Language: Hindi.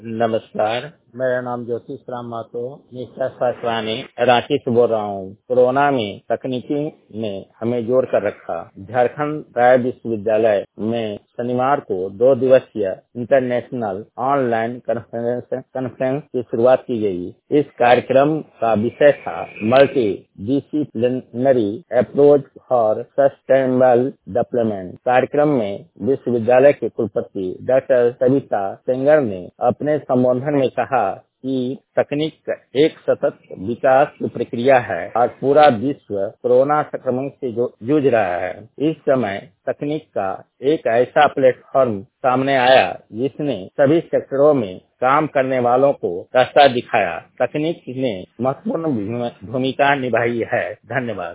नमस्कार, मेरा नाम ज्योतिष राम मातो निष्ठा शास्त्रानी रांची से बोल रहा हूँ। कोरोना में तकनीकी ने हमें जोड़ कर रखा। झारखंड राय विश्वविद्यालय में शनिवार को 2 दिवसीय इंटरनेशनल ऑनलाइन कॉन्फ्रेंस की शुरुआत की गई। इस कार्यक्रम का विषय था multi disciplinary approach for sustainable development. कार्यक्रम में विश्वविद्यालय के कुलपति डॉक्टर सविता सेंगर ने अपने संबोधन में कहा कि तकनीक एक सतत विकास की प्रक्रिया है और पूरा विश्व कोरोना संक्रमण से जूझ रहा है। इस समय तकनीक का एक ऐसा प्लेटफॉर्म सामने आया जिसने सभी सेक्टरों में काम करने वालों को रास्ता दिखाया। तकनीक ने महत्वपूर्ण भूमिका निभाई है। धन्यवाद।